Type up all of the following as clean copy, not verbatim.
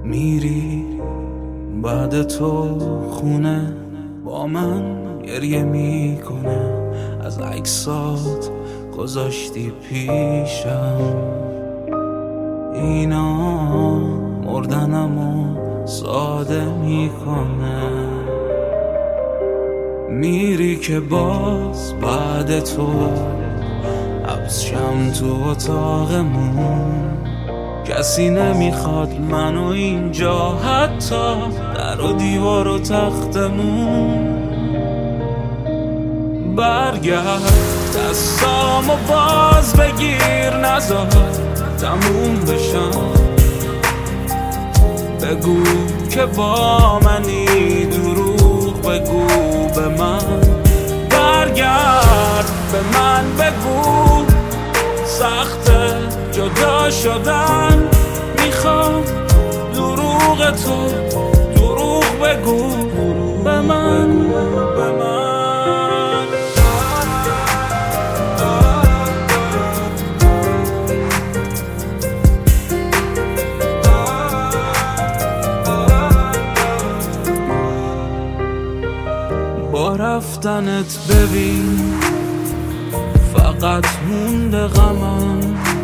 میری بعد تو خونه با من گریه میکنه، از عکسات گذاشتی پیشم، اینا مردنمو ساده میکنه. میری که باز بعد تو حبس شم تو اتاقمون، کسی نمیخواد منو اینجا، حتی در و دیوار و تختمون. برگرد دستامو باز بگیر، نذار تموم بشم، بگو که با منی، دروغ بگو به من. برگرد به من بگو سخته جدا شدن، میخوام دروغ تو دروغ بگو به من، به من. با رفتنت ببین فقط مونده غمم،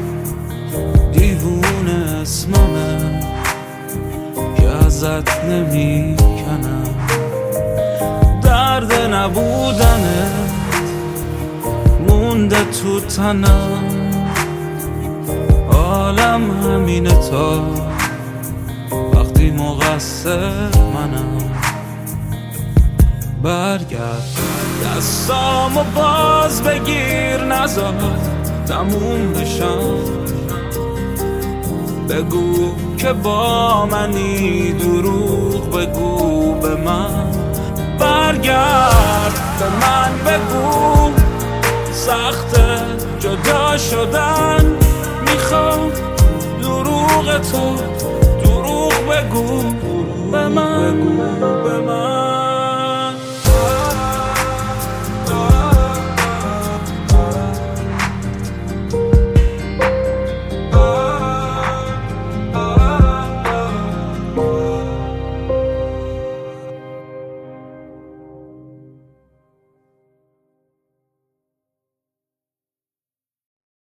دیوونه اسممه که ازت نمیکنم، درد نبودنت مونده تو تنم، عالم همینه تا وقتی مقصر منم. برگرد دستامو باز بگیر، نذار تموم بشم، بگو که با منی، دروغ بگو به من. برگرد به من بگو سخته جدا شدن، میخوام دروغ تو دروغ بگو به من.